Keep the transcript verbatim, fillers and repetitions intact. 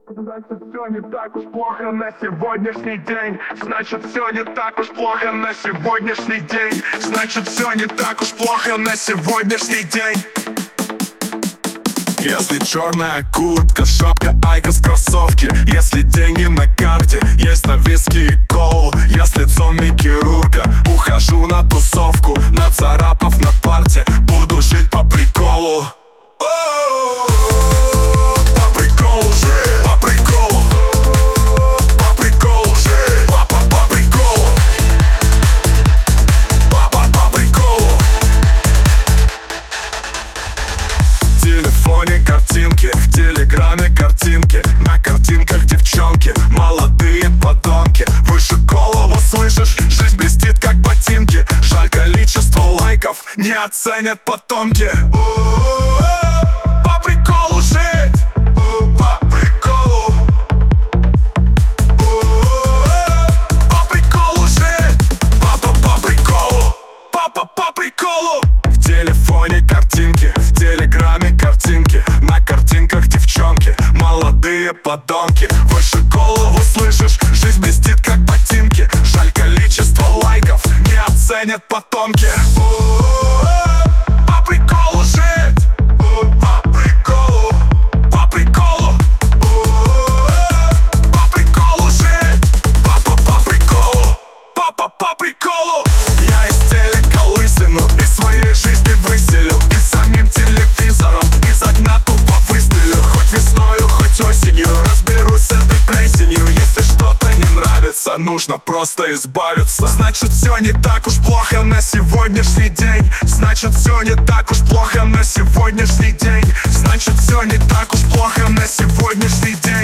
Значит, все не так уж плохо на сегодняшний день. Значит, все не так уж плохо на сегодняшний день. Значит, все не так уж плохо на сегодняшний день. Если черная куртка, шапка, айкос, кроссовки. Если деньги на карте, есть на виски и колу. Я с лицом Микки Рурка ухожу на тусовку, нацарапав на парте, буду жить по приколу. По приколу жить, по приколу. По приколу жить, по, по, по приколу. По, по, по приколу. В телефоне картинки, в телеграме картинки. На картинках девчонки, молодые подонки. Выше голову слышишь, жизнь блестит как ботинки. Жаль, количество лайков не оценят потомки. По приколу жить, по приколу. По приколу жить, папа по приколу. Папа по приколу. В телефоне картинки, в телеграме картинки. На картинках девчонки, молодые подонки. Выше голову слышишь, жизнь блестит как ботинки. Жаль, количество лайков не оценят потомки. По приколу жить, по приколу. По приколу. По приколу жить, папа по приколу. Папа по приколу. Я из телека лысину из своей жизни выселил. И самим телевизором из окна тупо выстрелю. Хоть весною, хоть осенью разберусь с этой плесенью. Если что-то не нравится, нужно просто избавиться. Значит, все не так уж плохо на сегодняшний день. Значит, все не так уж плохо на сегодняшний день. Значит, все не так уж плохо на сегодняшний день.